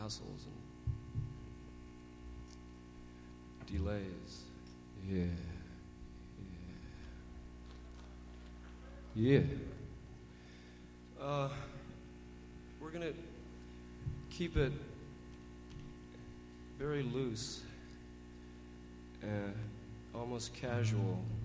hassles and delays. Yeah. Yeah. We're gonna keep it very loose and almost casual.